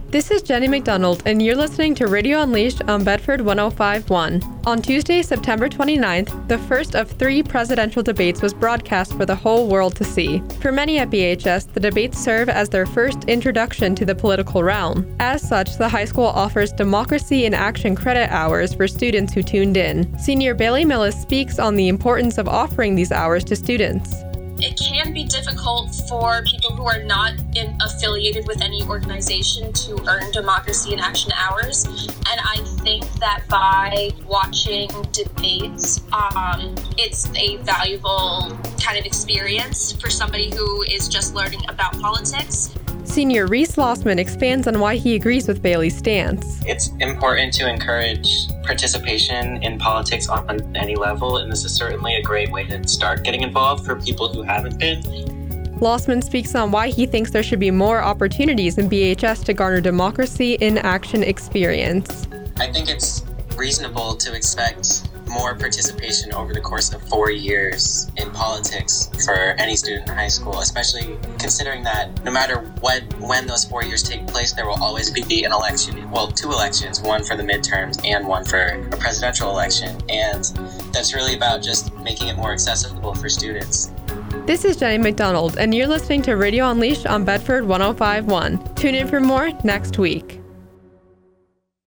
This is Jenny McDonald, and you're listening to Radio Unleashed on Bedford 105.1. On Tuesday, September 29th, the first of 3 presidential debates was broadcast for the whole world to see. For many at BHS, the debates serve as their first introduction to the political realm. As such, the high school offers Democracy in Action credit hours for students who tuned in. Senior Bailey Millis speaks on the importance of offering these hours to students. It can be difficult for people who are not affiliated with any organization to earn Democracy in Action hours. And I think that by watching debates, it's a valuable kind of experience for somebody who is just learning about politics. Senior Reese Lossman expands on why he agrees with Bailey's stance. It's important to encourage participation in politics on any level, and this is certainly a great way to start getting involved for people who haven't been. Lossman speaks on why he thinks there should be more opportunities in BHS to garner Democracy in Action experience. I think it's reasonable to expect more participation over the course of 4 years in politics for any student in high school, especially considering that no matter when those 4 years take place, there will always be an election. Well, 2 elections, one for the midterms and one for a presidential election. And that's really about just making it more accessible for students. This is Jenny McDonald, and you're listening to Radio Unleashed on Bedford 105.1. Tune in for more next week.